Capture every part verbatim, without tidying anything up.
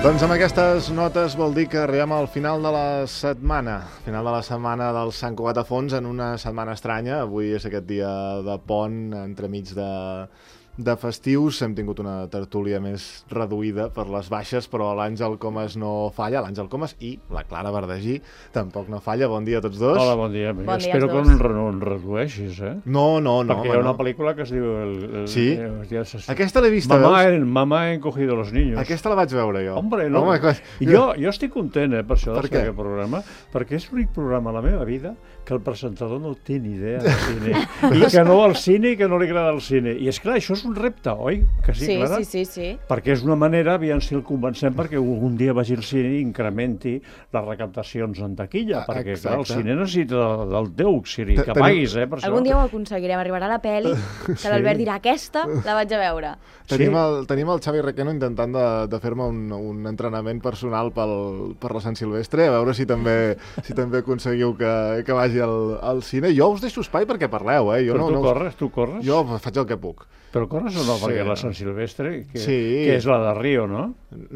Doncs amb aquestes notes vol dir que arribem al final de la setmana, final de la setmana del Sant Cugat a Fons, en una setmana estranya. Avui és aquest dia de pont, entremig de, de festius. Hem tingut una tertúlia més reduïda per les baixes, però l'Àngel Comas no falla, l'Àngel Comas i la Clara Verdagí tampoc no falla. Bon dia a tots dos. Hola, bon dia. Bon dia Espero que no en redueixis, eh? No, no, no. Perquè hi ha una pel·lícula que es diu... El, el, sí? El, el, el, Aquesta l'he vista, mamá, veus? En, mamá he encogido los niños. Aquesta la vaig veure jo. Hombre, no. Home, jo, jo estic content, eh, per això, per de fer aquest programa, perquè és l'únic programa a la meva vida que el presentador no té ni idea de cine. I que no al cine i que no li agrada el cine. I és clar, això és un repte, oi? Que sí, sí, Clara? sí, sí, sí. Perquè és una manera, aviam si el convencem perquè algun dia vagi al cine i incrementi les recaptacions en taquilla, Ah, perquè exacte. clar, el cine necessita del, del teu auxili, que Tenim- paguis, eh, per això. Algun dia ho aconseguirem, arribarà la peli, que Sí. l'Albert dirà, aquesta la vaig a veure. Tenim, Sí. el, tenim el Xavi Requeno intentant de, de fer-me un, un entrenament personal pel, per la Sant Silvestre, a veure si també, si també aconseguiu que, que vagi al, al cine. Jo us deixo espai perquè parleu, eh? Jo Però no, tu no us- corres, tu corres? Jo faig el que puc. Però corres o no? Sí. Perquè la Sant Silvestre, que, Sí. que és la de Rio, no?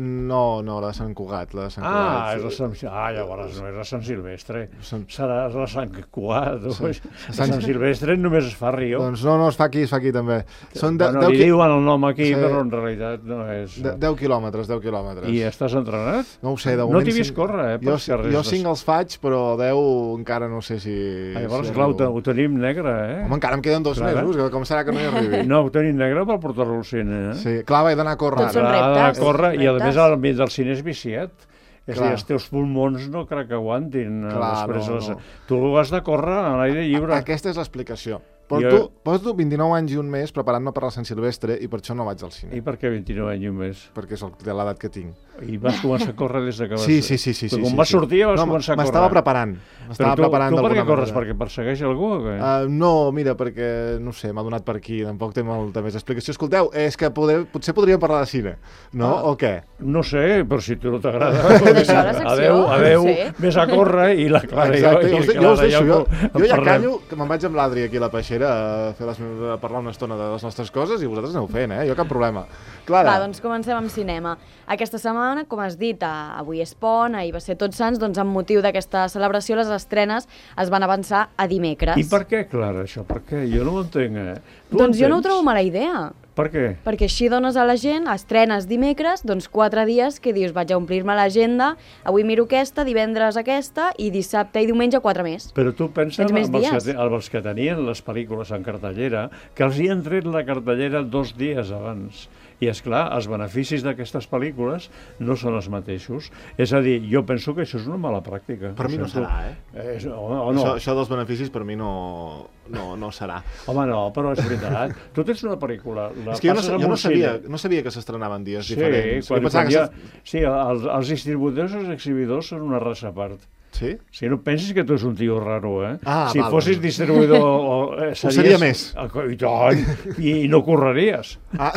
No, no, la de Sant Cugat, la de Sant Ah, Cugat. és la Sant... ah, llavors no és la Sant Silvestre. Sant- Serà la Sant Cugat. O... Sant- La Sant Silvestre només es fa a Rio. Doncs no, no, es fa aquí, es fa aquí també. Són de, bueno, deu, li qui- diuen el nom aquí, Sí. però en realitat no és... de, deu quilòmetres, deu quilòmetres. I estàs entrenat? No ho sé, de No moment... t'he vist cinc- córrer, eh, Jo, pels carrers jo de- cinc els faig, però deu encara no sé si... Ah, llavors, si clar, ho, te- arribo. ho tenim negre, eh? Home, encara em queden dos Clara? mesos, que com serà que no hi arribi? No, ho tenim negre per portar-lo al cine, eh? Sí, clar, vaig d'anar a córrer. Tots són ara. Ha d'anar a reptes, córrer, i a reptes. més l'ambient del cine és viciat. És a Clar. dir, els teus pulmons no crec que aguantin. eh, Clar, després no, les... no. Tu has de córrer a l'aire lliure. Aquesta és l'explicació. Porto, Jo- porto vint-i-nou anys i un mes preparant-me per la Sant Silvestre i per això no vaig al cine. I per què vint-i-nou anys i un mes? Perquè és el- de l'edat que tinc. I vas començar a córrer des de que vas... Sí, sí, sí. sí, sí, Però quan sí, vas sí. sortir ja vas no, començar a córrer. M'estava preparant. Però M'estava tu, preparant tu per què d'alguna corres? manera. Perquè persegueix algú o què? Uh, no, mira, perquè, no sé, m'ha donat per aquí, tampoc té molta més explicació. Escolteu, és que poder, potser podríem parlar de cine, no? Ah. O què? No sé, però si tu no t'agrada... D'això, la secció? Adéu, adéu, Sí. vés a córrer i la Clara Exacte, i jo, jo, us, i jo us Clara deixo, jo, en jo ja parlem. callo, que me'n vaig amb l'Adri aquí a la peixera a, fer les, meves- a parlar una estona de les nostres coses i vosaltres aneu fent, eh? Jo cap problema. Clara, Va, doncs comencem amb cinema. Aquesta setmana, com has dit, a- avui és pont, ahir va ser Tots Sants, doncs amb motiu d'aquesta celebració les estrenes es van avançar a dimecres. I per què, Clara, això? Per què? Jo no ho entenc, eh? Tu Doncs jo no ho entens? trobo mala idea, Per què? perquè així dones a la gent, estrenes dimecres, doncs quatre dies que dius, vaig a omplir-me l'agenda, avui miro aquesta, divendres aquesta, i dissabte i diumenge quatre més. Però tu pensa Tens amb més els, que, dies. te- amb els que tenien les pel·lícules en cartellera, que els hi han tret la cartellera dos dies abans. I, és clar, els beneficis d'aquestes pel·lícules no són els mateixos. És a dir, jo penso que això és una mala pràctica. per mi no Ho sento. serà, eh? Eh, és, o, o no. Això, això dels beneficis per mi no, no, no serà. Home, no, però és veritat. Tu tens una pel·lícula, la És que jo no, passes sa- en jo no un sabia, cine. no sabia que s'estrenaven dies Sí, diferents. quan, Jo pensava quan que hi ha, s'est- sí els, els distribuïdors i els exhibidors són una raça a part. Sí? Si no pensis que tu ets un tio raro, eh? Ah, si val. fossis distribuïdor... O, eh, series, seria més. I tant, i, i no correries. Ah,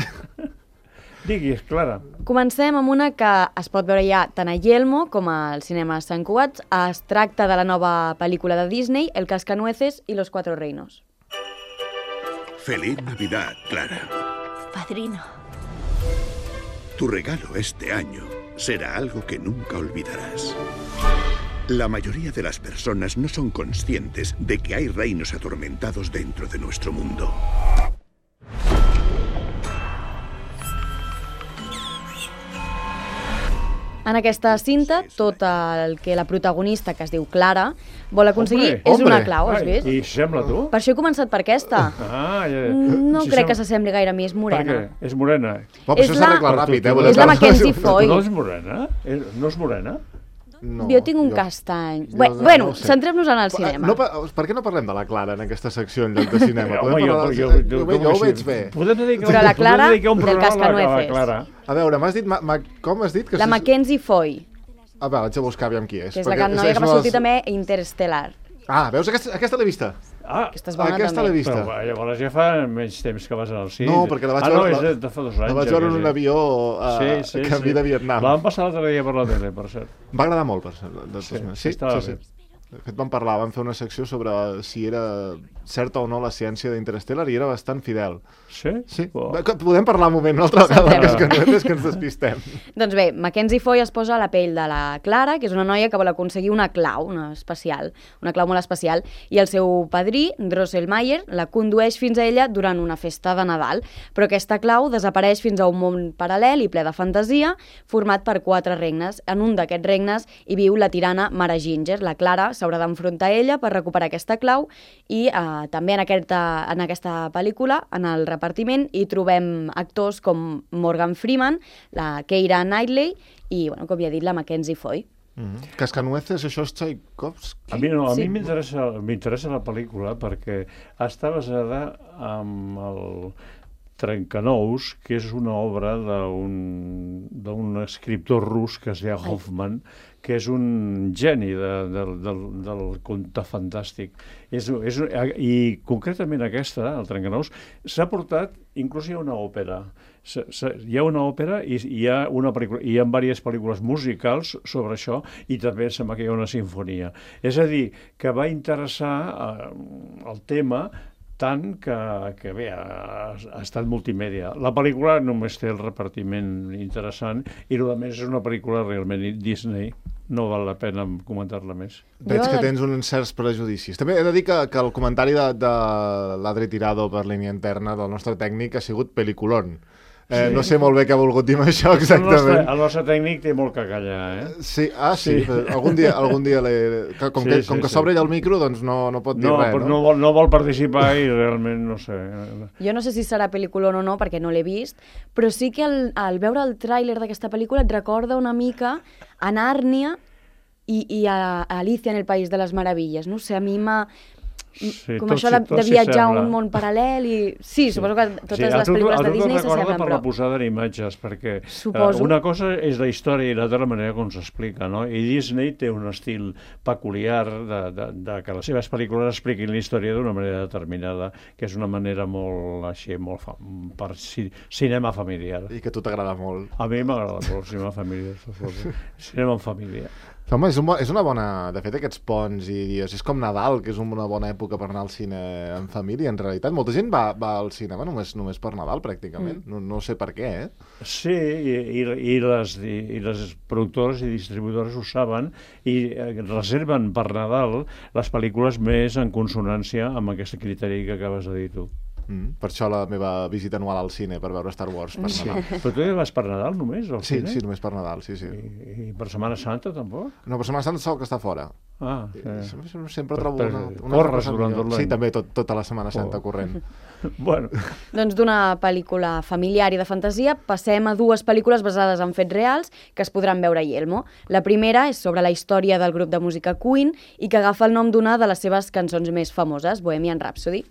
Diguis, Clara. Comencem amb una que es pot veure ja tant a Yelmo com al cinema Sant Cugat. Es tracta de la nova pel·lícula de Disney, El Cascanueces y los Cuatro Reinos. Feliz Navidad, Clara. Padrino. Tu regalo este año será algo que nunca olvidarás. La mayoría de las personas no son conscientes de que hay reinos atormentados dentro de nuestro mundo. En aquesta cinta, tot el que la protagonista, que es diu Clara, vol aconseguir Hombre, és una hombre. clau, has Ai, vist? I sembla tu? Per això he començat per aquesta. Ah, ja, No sí, crec que sem- s'assembli gaire a mi, és Per morena. què? És morena. però És això la- s'arregla ràpid, eh? És vull És la dir- Mackenzie Foy. No és morena? És, no és morena? No, Jo tinc un castany. jo Bé, no bueno, ho sé. centrem-nos en el Pa- cinema. No, pa- per què no parlem de la Clara en aquesta secció en lloc de cinema? Home, Podem jo, parlar de- jo, jo, jo, jo, com jo ho que veig sí. bé. Podem dedicar, Però la Clara podem dedicar un del programa a la- a la Cascanueces. Clara. A veure, m'has dit... Ma, ma, com has dit? Que La si- Mackenzie Foy, Ah, va, vaig a buscar aviam qui és. que és la perquè noia que va una de sortir les- també a Interstellar. Ah, veus? Aquesta, aquesta l'he vista. Ah, Aquesta és bona Aquesta l'he també. vista. però va, llavors ja fa menys temps que vas anar al cine. No, perquè la vaig ah, veure- no, és la- de, de fa dos anys. La vaig ja, veure en quasi. un avió uh, Sí, sí, camí sí. de Vietnam. La vam passar l'altre dia per la tele, per cert. Va agradar molt, per cert. De, de Sí, sí, sí, estava sí, bé. sí. De fet, vam parlar, vam fer una secció sobre si era certa o no la ciència d'Interstellar i era bastant fidel. Sí? Sí. Oh. Podem parlar un moment una altra vegada, que és que no és que ens despistem. Doncs bé, Mackenzie Foy es posa a la pell de la Clara, que és una noia que vol aconseguir una clau, una especial, una clau molt especial, i el seu padrí, Drosselmeyer, la condueix fins a ella durant una festa de Nadal, però aquesta clau desapareix fins a un món paral·lel i ple de fantasia, format per quatre regnes. En un d'aquests regnes hi viu la tirana Mara Ginger. La Clara s'haurà d'enfrontar a ella per recuperar aquesta clau i eh, també en aquesta, en aquesta pel·lícula, en el repartiment, hi trobem actors com Morgan Freeman, la Keira Knightley i, bueno, com ja he dit, la Mackenzie Foy. Mm-hmm. Cascanueces, això és Tchaikovsky? A mi no, a Sí. mi m'interessa m'interessa la pel·lícula perquè està basada en el Trencanous, que és una obra d'un d'un escriptor rus que es deia Hoffman, que és un geni de, de, del, del conte fantàstic. És, és, I concretament aquesta, el Trencanous, s'ha portat, inclús hi ha una òpera. S -s hi ha una òpera i hi ha, una pel·lícula, hi ha diverses pel·lícules musicals sobre això i també sembla que hi ha una sinfonia. És a dir, que va interessar eh, el tema tant que, que bé, ha, ha estat multimèdia. La pel·lícula només té el repartiment interessant i el més és una pel·lícula realment Disney. No val la pena comentar-la més. Veig Jo- que tens uns certs prejudicis. També he de dir que, que el comentari de, de l'Adri Tirado per línia interna del nostre tècnic ha sigut peliculón. Eh, Sí. No sé molt bé què ha volgut dir amb això El nostre, exactament. el nostre tècnic té molt que callar, eh? Sí, ah, sí, Sí. però algun dia, algun dia l'he... que Com Sí, que, sí, com que sí. s'obre ell el micro, doncs no, no pot dir No, res, però no? no, vol, no vol participar i realment no sé. Jo no sé si serà pel·lícula o no, perquè no l'he vist, però sí que al, al veure el tràiler d'aquesta pel·lícula et recorda una mica a Nàrnia i, i a, a Alicia en el País de les Meravilles. No sé, a mi m'ha... Sí, com tot això sí- de, tot de sí viatjar a sembla. un món paral·lel i... Sí, suposo que totes Sí, a les tu- pel·lícules a de tu Disney te'n recorda s'assemblen, per però... la posada d'imatges, perquè eh, Suposo. una cosa és la història i l'altra la manera com s'explica, no? I Disney té un estil peculiar de, de, de que les seves pel·lícules expliquin la història d'una manera determinada, que és una manera molt així, molt fa, per ci, cinema familiar. I que a tu t'agrada molt. A mi m'agrada molt el cinema familiar, suposo. Cinema en família. Home, és, un, bo- és una bona... De fet, aquests ponts i dies... És com Nadal, que és una bona època per anar al cine en família, en realitat. Molta gent va, va al cinema només, només per Nadal, pràcticament. Mm. No, no sé per què, eh? Sí, i, i, i, les, i, i les productores i distribuïdores ho saben i eh, reserven per Nadal les pel·lícules més en consonància amb aquest criteri que acabes de dir tu. Mm. Per això la meva visita anual al cine, per veure Star Wars per Sí. Nadal. Però tu ja vas per Nadal només, al Sí, cine? sí, només per Nadal, sí, sí. I, I per Setmana Santa tampoc? No, per Setmana Santa sol que està fora. Ah, Eh. sí. Sempre Per- trobo per- una, una corres cosa durant millor. tot l'any. Sí, també, tot, tota la Setmana Santa Oh. corrent. Bueno, Doncs d'una pel·lícula familiar i de fantasia passem a dues pel·lícules basades en fets reals que es podran veure a Yelmo. La primera és sobre la història del grup de música Queen i que agafa el nom d'una de les seves cançons més famoses, Bohemian Rhapsody.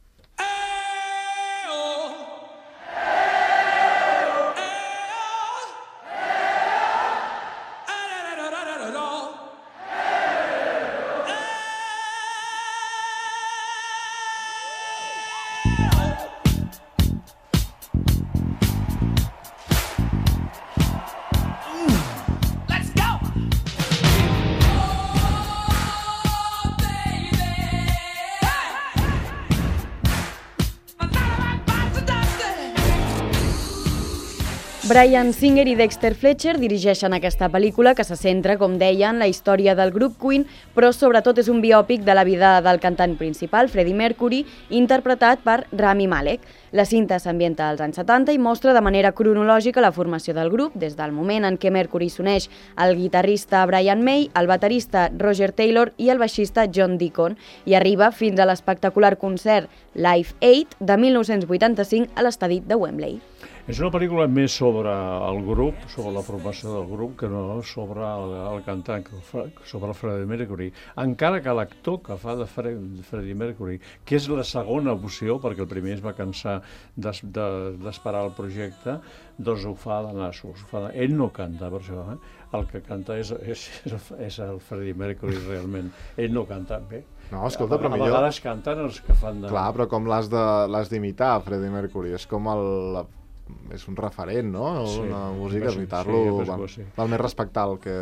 Bryan Singer i Dexter Fletcher dirigeixen aquesta pel·lícula que se centra, com deien, la història del grup Queen, però sobretot és un biòpic de la vida del cantant principal, Freddie Mercury, interpretat per Rami Malek. La cinta s'ambienta als anys setanta i mostra de manera cronològica la formació del grup, des del moment en què Mercury s'uneix al guitarrista Brian May, el baterista Roger Taylor i el baixista John Deacon, i arriba fins a l'espectacular concert Live Aid de mil nou-cents vuitanta-cinc a l'estadi de Wembley. és una pel·lícula més sobre el grup, sobre la formació del grup, que no sobre el, el cantant, sobre el Freddie Mercury. Encara que l'actor que fa de Freddie Mercury, que és la segona opció, perquè el primer es va cansar d'esperar de, el projecte, doncs ho fa de nassos. Ho fa de... Ell no canta, per això, eh? El que canta és, és, és el Freddie Mercury, realment. Ell no canta bé. No, escolta, però a, millor... A vegades canten els que fan de... Clar, però com l'has d'imitar, Freddie Mercury? És com el... La... És un referent, no? Sí, una música, sí, imitar-lo... sí, val, sí. val més respectar el que...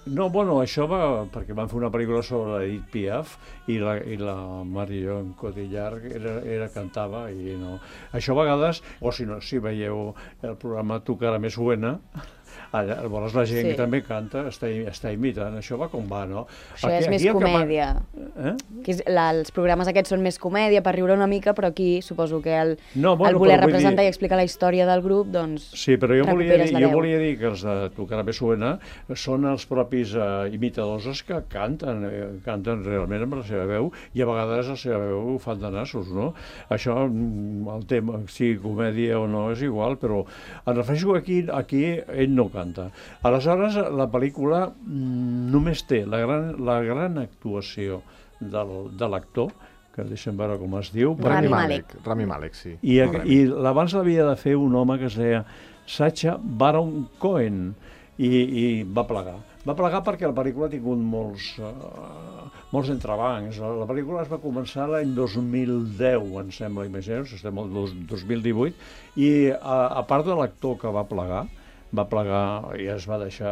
No, bueno, això va perquè van fer una pel·lícula sobre Edith Piaf i la, i la Marion Cotillard era, era cantava i no. Això a vegades, o si no, si veieu el programa Tu cara me suena, allà, llavors la gent Sí. que també canta està, està imitant, això va com va, no? Això ja és més el que va- comèdia. Eh? Que és, la, els programes aquests són més comèdia per riure una mica, però aquí suposo que el, No, bueno, el voler però vull representar dir- i explicar la història del grup, doncs Sí, però jo volia, recuperes dir, la jo veu. volia dir que els de Tu cara me suena són els propis eh, imitadors els que canten, eh, canten realment amb la seva veu i a vegades la seva veu ho fan de nassos, no? Això, mm, el tema, si comèdia o no, és igual, però em refereixo que aquí, aquí ell no canta. Aleshores, la pel·lícula mm, només té la gran, la gran actuació del, de l'actor, que deixem veure com es diu, Rami Rami Malek. Malek. Rami Malek, sí. i, No, Rami. i l'abans l'havia de fer un home que es deia Sacha Baron Cohen i, i va plegar. Va plegar perquè la pel·lícula ha tingut molts, uh, molts entrebancs. La, la pel·lícula es va començar l'any dos mil deu, em sembla, imagineu-vos, estem al dos, dos mil divuit, i a, a part de l'actor que va plegar, va plegar i es va deixar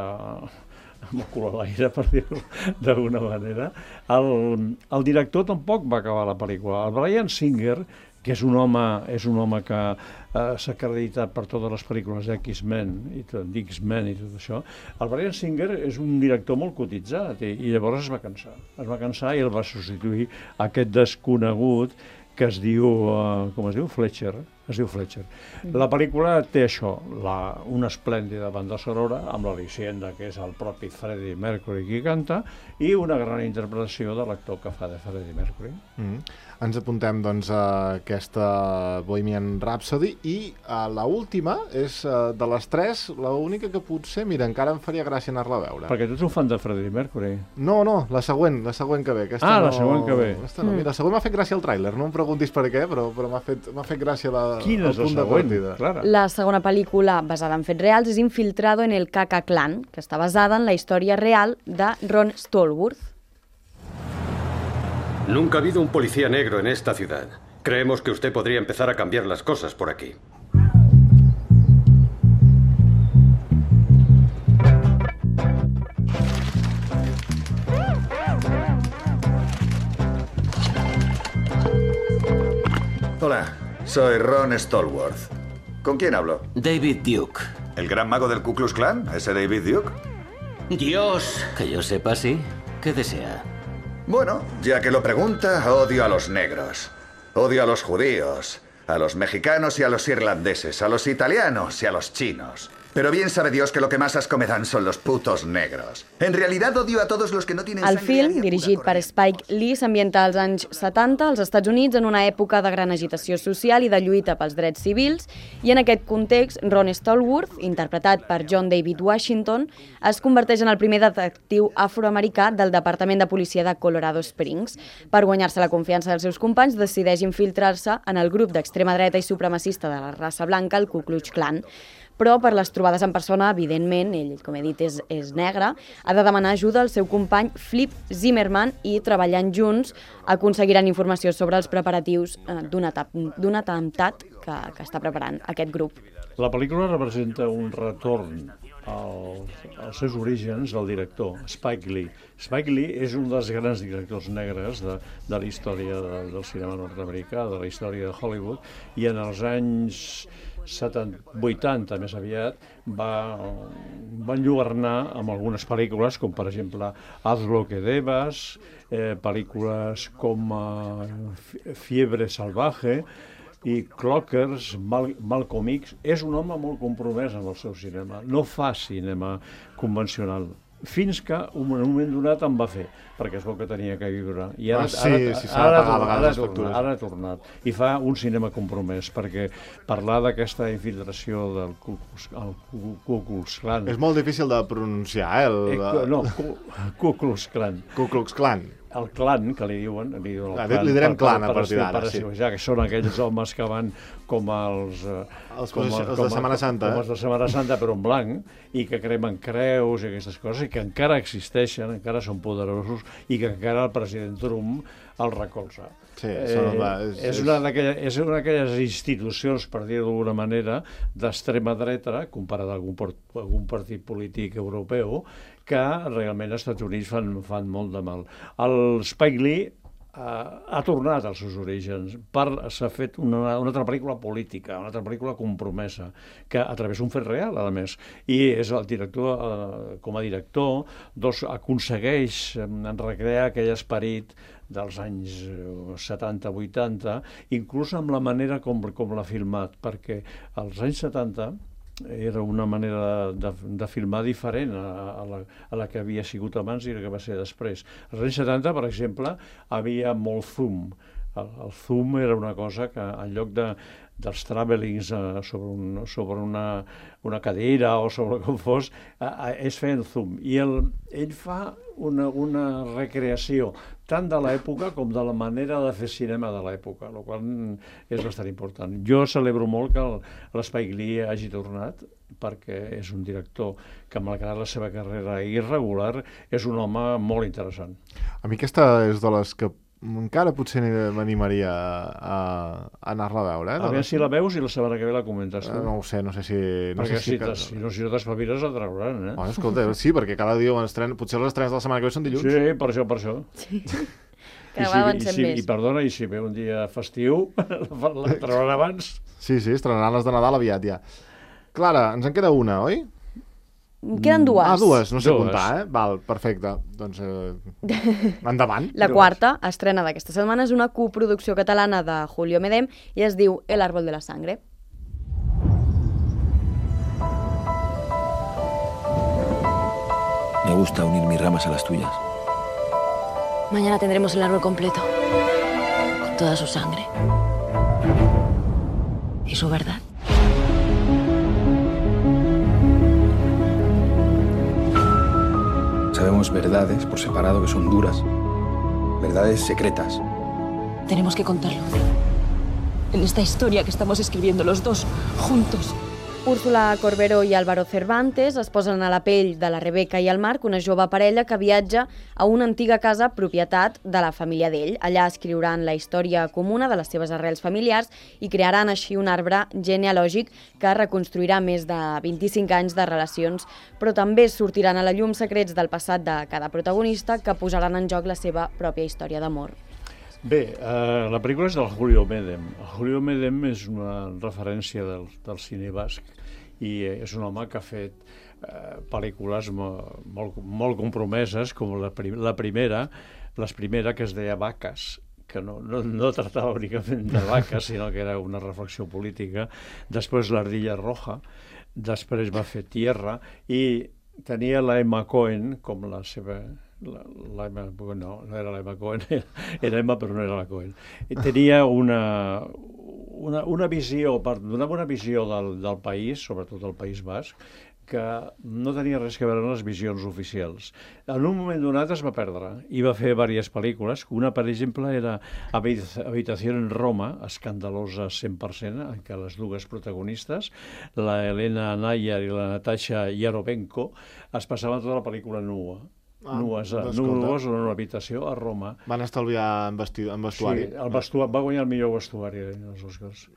amb el cul a l'aire, per dir-ho d'alguna manera, el, el director tampoc va acabar la pel·lícula. El Bryan Singer, que és un home, és un home que eh, s'ha acreditat per totes les pel·lícules d'X-Men i tot, d'X-Men i tot això, el Bryan Singer és un director molt cotitzat i, i llavors es va cansar. Es va cansar i el va substituir aquest desconegut que es diu, uh, com es diu? Fletcher. Es diu Fletcher. La pel·lícula té això, la, una esplèndida banda sonora, amb l'al·licient que és el propi Freddie Mercury qui canta, i una gran interpretació de l'actor que fa de Freddie Mercury. Mm. Ens apuntem, doncs, a aquesta Bohemian Rhapsody i a la última és, uh, de les tres, l'única que potser, mira, encara em faria gràcia anar-la a veure. Perquè tu ets un fan de Freddie Mercury. No, no, la següent, la següent que ve. Aquesta Ah, no, la següent que ve. Aquesta no. Mira, la següent m'ha fet gràcia el tràiler, no em preguntis per què, però, però m'ha fet, m'ha fet gràcia la, Quina el és la punt de següent? partida. Clara. La segona pel·lícula basada en fets reals és Infiltrado en el K K Clan, que està basada en la història real de Ron Stallworth. Nunca ha habido un policía negro en esta ciudad. Creemos que usted podría empezar a cambiar las cosas por aquí. Hola, soy Ron Stallworth. ¿Con quién hablo? David Duke. ¿El gran mago del Ku Klux Klan? ¿Ese David Duke? Dios. Que yo sepa, sí. ¿Qué desea? Bueno, ya que lo pregunta, odio a los negros. Odio a los judíos, a los mexicanos y a los irlandeses, a los italianos y a los chinos. Pero bien sabe Dios que lo que más asco me dan son los putos negros. En realidad odio a todos los que no tienen El sangre film, aria dirigit pura per Spike Lee, s'ambienta als anys setanta als Estats Units en una època de gran agitació social i de lluita pels drets civils, i en aquest context, Ron Stallworth, interpretat per John David Washington, es converteix en el primer detectiu afroamericà del Departament de Policia de Colorado Springs. Per guanyar-se la confiança dels seus companys, decideix infiltrar-se en el grup d'extrema dreta i supremacista de la raça blanca, el Ku Klux Klan. Però per les trobades en persona, evidentment, ell, com he dit, és, és negre, ha de demanar ajuda al seu company Flip Zimmerman i, treballant junts, aconseguiran informació sobre els preparatius eh, d'un atemptat que, que està preparant aquest grup. La pel·lícula representa un retorn als, als seus orígens del director, Spike Lee. Spike Lee és un dels grans directors negres de, de la història de, del cinema nord-americà, de la història de Hollywood, i en els anys setanta, vuitanta més aviat, va, va enlluernar amb algunes pel·lícules, com per exemple Haz lo que debas, eh, pel·lícules com eh, Fiebre salvaje, i Clockers, Mal, Malcolm X. És un home molt compromès amb el seu cinema. No fa cinema convencional. Fins que un moment donat en va fer, perquè es veu que tenia que viure. I ara, Ah, sí, ara, sí, s'ha de ara, pagar a ara, vegades ara, les tornat, factures. ara ha tornat. I fa un cinema compromès, perquè parlar d'aquesta infiltració del Ku Klux- el Ku Ku Klux Klan... És molt difícil de pronunciar, eh? El, Eh, Ku- no, Ku- Ku Klux Klan. Ku Klux Klan. El clan, que li diuen, li diuen el Ah, clan, li direm per- clan per- a partir per- d'ara, per sí. ja que són aquells homes que van com els... eh, Els com, processi- els com de Setmana Santa, Com eh? els de Setmana Santa, però en blanc, i que cremen creus i aquestes coses, i que encara existeixen, encara són poderosos, i que encara el president Trump el recolza. Sí, són la- és, és- és, una d'aquelles, és una d'aquelles institucions, per dir-ho d'alguna manera, d'extrema dreta, comparada a algun, part, algun partit polític europeu, que realment als Estats Units fan, fan molt de mal. El Spike Lee Uh, ha tornat als seus orígens, per s'ha fet una, una altra pel·lícula política, una altra pel·lícula compromesa, que a través d'un fet real, a més, i és el director, uh, com a director, doncs aconsegueix um, recrear aquell esperit dels anys setanta vuitanta, inclús amb la manera com, com l'ha filmat, perquè als anys setanta era una manera de, de filmar diferent a, a, la, a la que havia sigut abans i la que va ser després. Als anys setanta, per exemple, havia molt zoom. El, el zoom era una cosa que en lloc de, dels travelings eh, sobre, un, sobre una, una cadira o sobre com fos, eh, es feien zoom. I el, ell fa una, una recreació tant de l'època com de la manera de fer cinema de l'època, el qual és bastant important. Jo celebro molt que l'Spike Lee hagi tornat, perquè és un director que, malgrat la seva carrera irregular, és un home molt interessant. A mi aquesta és de les que encara potser m'animaria a, a anar-la a veure. Eh? A veure si la veus i la setmana que ve la comentes. Uh, no ho sé, no sé si... No perquè sé si, si, que... si no, si no t'espaviles la trauran, eh? Oh, escolta, sí, perquè cada dia estrena... Potser les estrenes de la setmana que ve són dilluns. Sí, per això, per això. Sí. I si, i, si, I perdona, i si ve un dia festiu, la, la trauran abans. Sí, sí, estrenaran les de Nadal aviat ja. Clara, ens en queda una, oi? En queden dues. Ah, dues, no sé dues. comptar, eh? Val, perfecte. Doncs eh, endavant. La quarta, estrena d'aquesta setmana, és una coproducció catalana de Julio Medem i es diu El árbol de la sangre. Me gusta unir mis ramas a las tuyas. Mañana tendremos el árbol completo, con toda su sangre y su verdad. Sabemos verdades por separado que son duras, verdades secretas. Tenemos que contarlo. En esta historia que estamos escribiendo los dos, juntos. Úrsula Corberó i Álvaro Cervantes es posen a la pell de la Rebeca i el Marc, una jove parella que viatja a una antiga casa propietat de la família d'ell. Allà escriuran la història comuna de les seves arrels familiars i crearan així un arbre genealògic que reconstruirà més de vint-i-cinc anys de relacions, però també sortiran a la llum secrets del passat de cada protagonista que posaran en joc la seva pròpia història d'amor. Bé, eh, la pel·lícula és del Julio Medem. El Julio Medem és una referència del, del cine basc i és un home que ha fet eh, pel·lícules molt, molt, molt compromeses, com la, prim la primera, la primera que es deia Vaques, que no, no, no tractava únicament de vaques, sinó que era una reflexió política. Després l'Ardilla Roja, després va fer Tierra i tenia la Emma Cohen com la seva... La, la Emma, no, no era la Emma Cohen, era Emma però no era la Cohen. Tenia una, una, una visió, per donar una visió del, del país, sobretot del País Basc, que no tenia res que veure amb les visions oficials. En un moment donat es va perdre i va fer diverses pel·lícules. Una, per exemple, era Habitació en Roma, escandalosa cent per cent, en què les dues protagonistes, la Elena Nayar i la Natasha Yarovenko, es passaven tota la pel·lícula nua. Ah, nues, nues en una habitació a Roma. Van estalviar en, vesti en vestuari. Sí, el vestuari, va guanyar el millor vestuari als Oscars.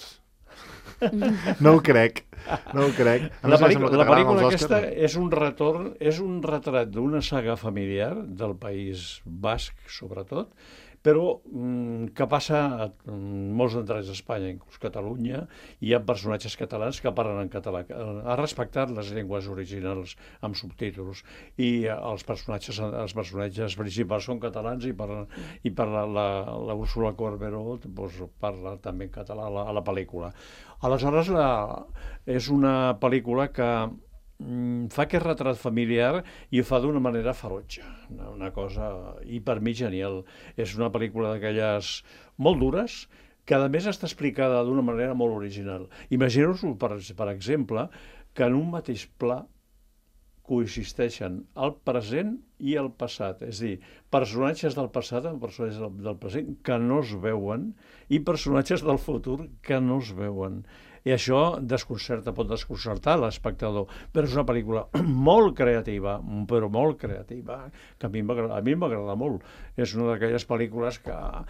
No ho crec, no ho crec. La pel·lícula, la pel·lícula aquesta és un retorn, és un retrat d'una saga familiar del País Basc, sobretot, però mm, que passa a molts endrecs d'Espanya, inclús Catalunya, i hi ha personatges catalans que parlen en català. Ha respectat les llengües originals amb subtítols i els personatges, els personatges principals són catalans i parla, i parla la, la Úrsula Corberó doncs, parla també en català a la, a la pel·lícula. Aleshores, la, és una pel·lícula que fa aquest retrat familiar i ho fa d'una manera ferotge, una cosa, i per mi genial. És una pel·lícula d'aquelles molt dures, que a més està explicada d'una manera molt original. Imagineu-vos, per, per exemple, que en un mateix pla coexisteixen el present i el passat, és a dir, personatges del passat amb personatges del, del present que no es veuen i personatges del futur que no es veuen. I això desconcerta, pot desconcertar l'espectador, però és una pel·lícula molt creativa, però molt creativa, que a mi m'agrada molt. És una d'aquelles pel·lícules que,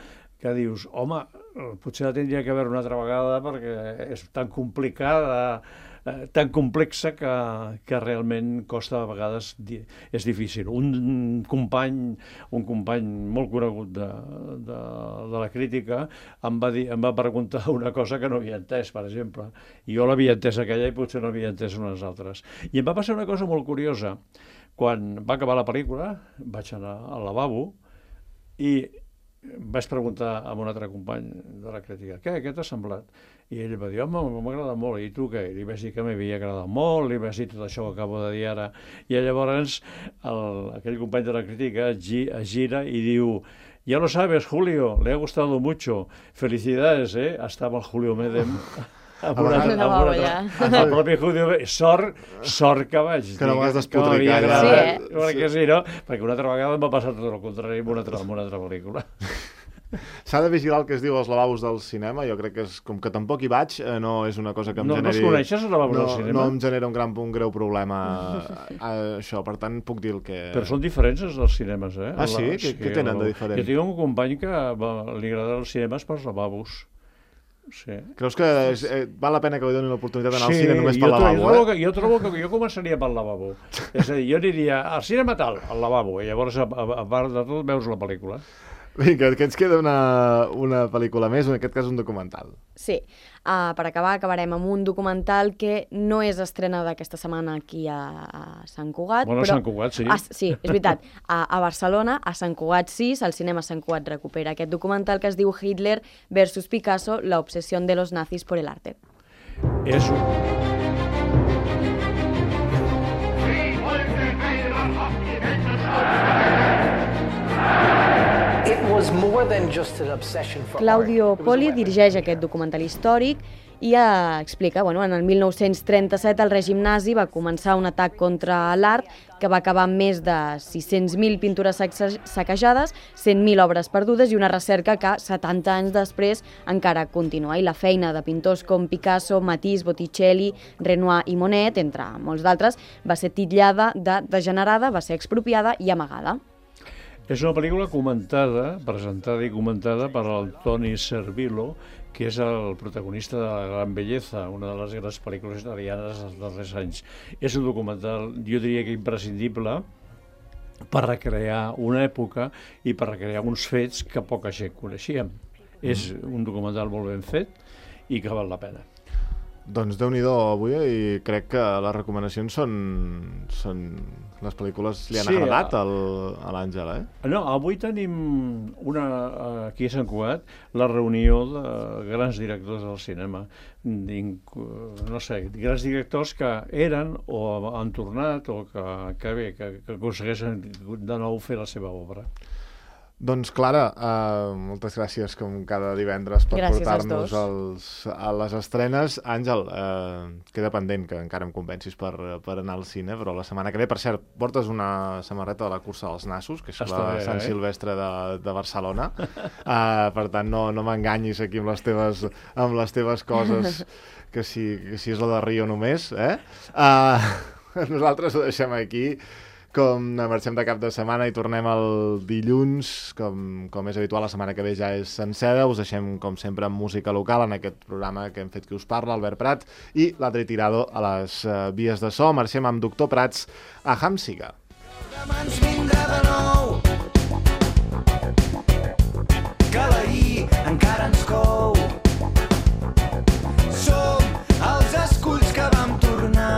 que dius, home, potser la tindria que veure una altra vegada perquè és tan complicada, eh, tan complexa que, que realment costa a vegades, di és difícil. Un company, un company molt conegut de, de, de la crítica em va, dir, em va preguntar una cosa que no havia entès, per exemple. I jo l'havia entès aquella i potser no havia entès unes altres. I em va passar una cosa molt curiosa. Quan va acabar la pel·lícula, vaig anar al lavabo i vaig preguntar a un altre company de la crítica, què, què t'ha semblat? I ell va dir, home, m'ha agradat molt, i tu què? I li vaig dir que m'havia agradat molt, li vaig dir tot això que acabo de dir ara. I llavors el, aquell company de la crítica es gira i diu, ya lo sabes, Julio, le ha gustado mucho, felicidades, eh? Estava el Julio Medem... Amb una, amb una, amb una, el propi Julio, sort, sort que vaig dir que no m'has despotricat. Que m'havia agradat, sí, eh? perquè sí, no? Perquè una altra vegada em va passar tot el contrari amb una altra, amb una altra pel·lícula. S'ha de vigilar el que es diu als lavabos del cinema. Jo crec que és, com que tampoc hi vaig, eh, no és una cosa que em no, generi... No els coneixes, els lavabos no, del cinema? No em genera un, gran, un greu problema eh, això, per tant puc dir el que... Però són diferents els dels cinemes, eh? Ah, sí? Què, sí, què tenen de diferent? Jo tinc un company que va, li agrada els cinemes pels lavabos. Sí. Creus que és, eh, val la pena que li doni l'oportunitat d'anar sí, al cine només pel lavabo? Jo, eh? que, jo trobo que jo començaria pel lavabo. És a dir, jo aniria al cinema tal, al lavabo, i llavors a, a, a part de tot veus la pel·lícula. Vinga, que ens queda una, una pel·lícula més, en aquest cas un documental. Sí, uh, per acabar acabarem amb un documental que no és estrena d'aquesta setmana aquí a, a Sant Cugat. Bueno, a però... Sant Cugat, sí. A, sí, és veritat. A, a Barcelona, a Sant Cugat sis, el cinema Sant Cugat recupera aquest documental que es diu Hitler versus Picasso, la obsesión de los nazis por el arte. És un... Claudio Poli dirigeix aquest documental històric i ja explica, bueno, en el mil nou-cents trenta-set el règim nazi va començar un atac contra l'art que va acabar amb més de sis-cents mil pintures saquejades, cent mil obres perdudes i una recerca que setanta anys després encara continua. I la feina de pintors com Picasso, Matisse, Botticelli, Renoir i Monet, entre molts d'altres, va ser titllada de degenerada, va ser expropiada i amagada. És una pel·lícula comentada, presentada i comentada per el Toni Servillo, que és el protagonista de La gran belleza, una de les grans pel·lícules italianes dels darrers anys. És un documental, jo diria que imprescindible, per recrear una època i per recrear uns fets que poca gent coneixíem. Mm. És un documental molt ben fet i que val la pena. Doncs Déu-n'hi-do avui, i crec que les recomanacions són... són... les pel·lícules li han sí, agradat al, a l'Àngel, eh? No, avui tenim una, aquí a Sant Cugat, la reunió de grans directors del cinema. No sé, grans directors que eren o han tornat o que, que bé, que, que aconsegueixen de nou fer la seva obra. Doncs Clara, uh, moltes gràcies com cada divendres per portar-nos els, a les estrenes. Àngel, uh, queda pendent que encara em convencis per, per anar al cine, però la setmana que ve, per cert, portes una samarreta de la cursa dels nassos, que és Està la bé, Sant eh? Silvestre de, de Barcelona. Uh, per tant, no, no m'enganyis aquí amb les teves, amb les teves coses, que si, que si és la de Rio només. Eh? Uh, nosaltres ho deixem aquí. Com marxem de cap de setmana i tornem el dilluns, com, com és habitual, la setmana que ve ja és sencera. Us deixem, com sempre, amb música local en aquest programa que hem fet Qui us parla, Albert Prat, i l'Adri Tirado a les uh, vies de so. Marxem amb Doctor Prats a Hamsiga. Demà ens vindrà de nou, que l'ahir encara ens cou. Som els esculls que vam tornar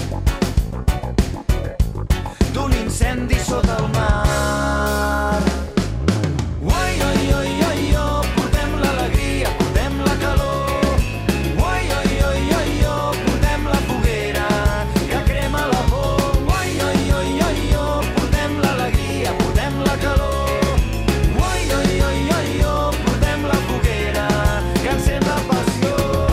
d'un incendi sota el mar. Oi, oi, oi, oi, oh, portem l'alegria, portem la calor. Oi, oi, oi, oi, oh, portem la foguera que crema la por. Oi, oi, oi, oi, oh, portem l'alegria, portem la calor. Oi, oi, oi, oi, oh, portem la foguera que encén la passió.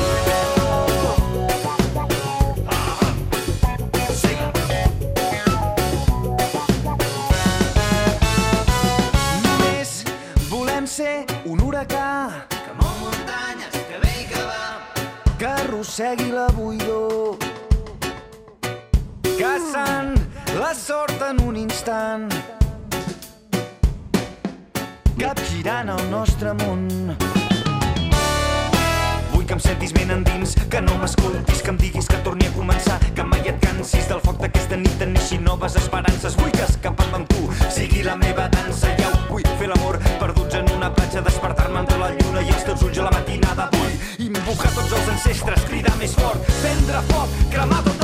Ser un huracà que mou muntanyes, que ve i que va, que arrossegui la buidor, caçant la sort en un instant. capgirant el nostre món. Vull que em sentis ben endins, que no m'escoltis, que em diguis que torni a començar, que mai et cansis del foc d'aquesta nit, en neixin noves esperances. Vull que escapant amb tu sigui la meva dansa. Ja ho vull fer l'amor, perduts en una platja, despertar-me entre la lluna i els teus ulls a la matinada. Vull invocar tots els ancestres, cridar més fort, prendre foc, cremar tot